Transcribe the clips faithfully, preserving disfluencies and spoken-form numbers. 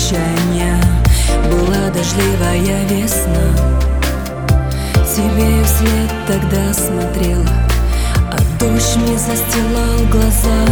прощания. Была дождливая весна, тебе вслед тогда смотрел, а дождь мне застилал глаза.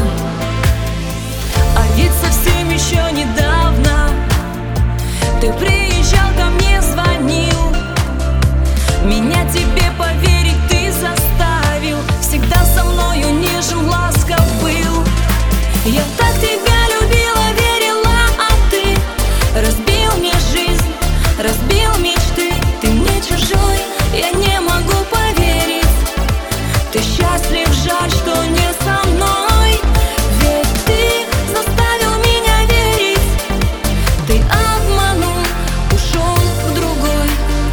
А ведь совсем еще недавно ты приезжал ко мне, звонил, меня тебе поверить ты заставил. Всегда со мною нежен, ласков был. Я так тебя любила, верила, а ты разбил мне жизнь, разбил мечты. Ты мне чужой, я не могу поверить. Ты счастлив, жаль, что не со мной. Ведь ты заставил меня верить. Ты обманул, ушел в другой.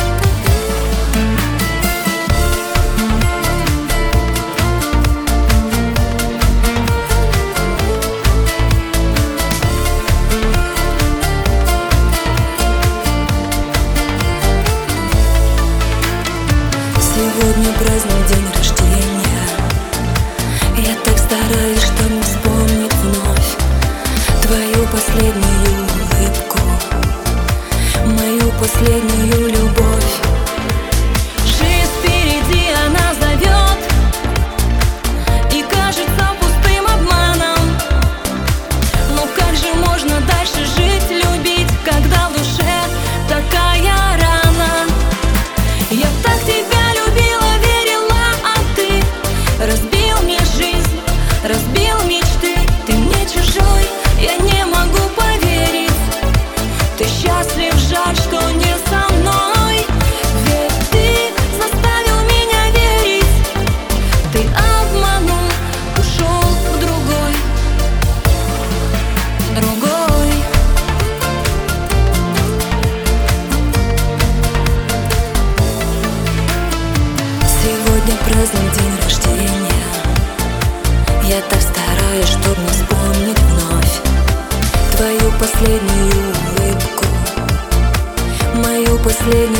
Сегодня праздник, день рождения. Я так стараюсь, чтобы вспомнить вновь твою последнюю улыбку, мою последнюю любовь. Жизнь впереди, она зовет, и кажется пустым обманом. Но как же можно дальше жить, любить, когда в душе такая рана? Я так тебя любила, верила, а ты разбил мне жизнь, разбил мечты. Ты мне чужой, я не могу поверить. Ты счастлив, жаль, что не со мной. Ведь ты заставил меня верить. Ты обманул, ушел в другой, другой. Сегодня праздник, день рождения. Я так стараюсь, чтобы не вспомнить вновь твою последнюю улыбку, мою последнюю